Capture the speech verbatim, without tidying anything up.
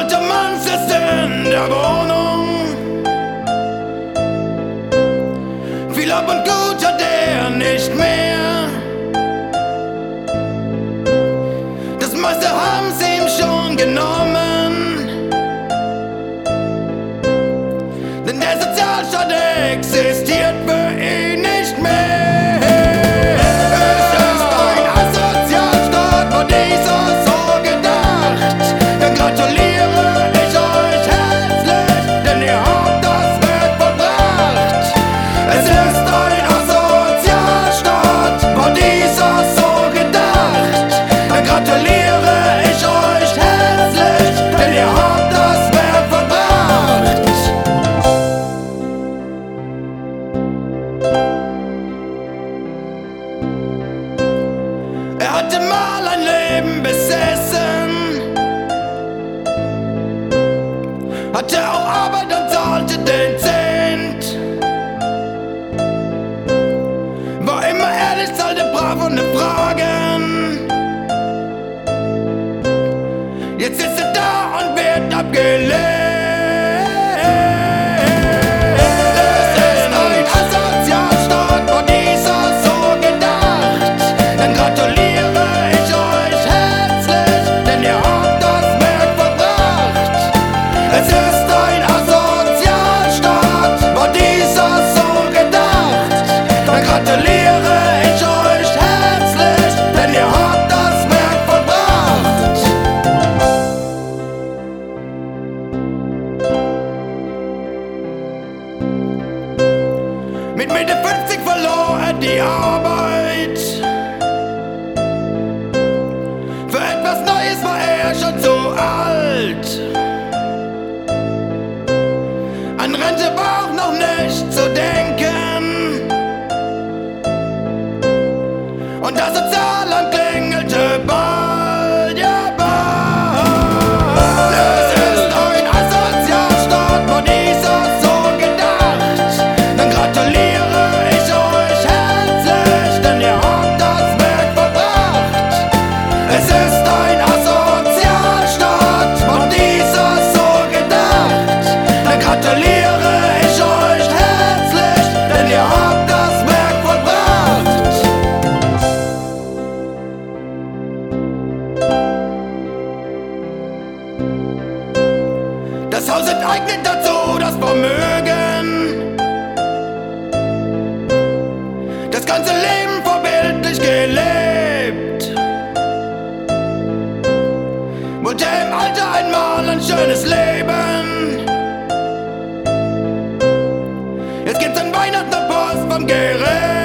alte Mann sitzt in der Wohnung. Viel Hab und Gut hat er nicht mehr. Das meiste haben sie ihm schon genommen. Denn der Sozialstaat existiert für ihn nicht mehr. Es ist ein Asozialstaat, war dieser so gedacht. Dann gratuliere ich euch herzlich, denn ihr habt das Werk vollbracht. Es ist ein Asozialstaat, war dieser so gedacht. Dann gratuliere ich euch herzlich, denn ihr habt das Werk vollbracht. Er hatte mal ein Leben besessen, hatte auch Arbeit und zahlte den Cent. War immer ehrlich, zahlte brav ohne Fragen. Jetzt sitzt er da und wird abgelehnt. Es ist ein Asozialstaat, war dieser so gedacht. Dann gratuliere ich euch herzlich, denn ihr habt das Werk vollbracht. Es ist ein Asozialstaat, war dieser so gedacht. Dann gratuliere ich euch herzlich, denn ihr habt das Werk vollbracht. Mit Mitte fünfzig verlor er die Arbeit. Für etwas Neues war er schon zu alt. An Rente war auch noch nicht zu denken. Und das Sozialamt klingelte bald, ja bald. Es ist ein Asozialstaat, war dieser so gedacht. Dann gratuliere ich euch herzlich, denn ihr habt das Werk vollbracht. Es ist ein Asozialstaat, war dieser so gedacht. Dann gratuliere ich euch herzlich, denn ihr habt das Werk vollbracht. Das Haus enteignet dazu das Vermögen. Das ganze Leben vorbildlich gelebt. Wollte im Alter einmal ein schönes Leben. Jetzt gibt's an Weihnachten eine Post vom Gericht.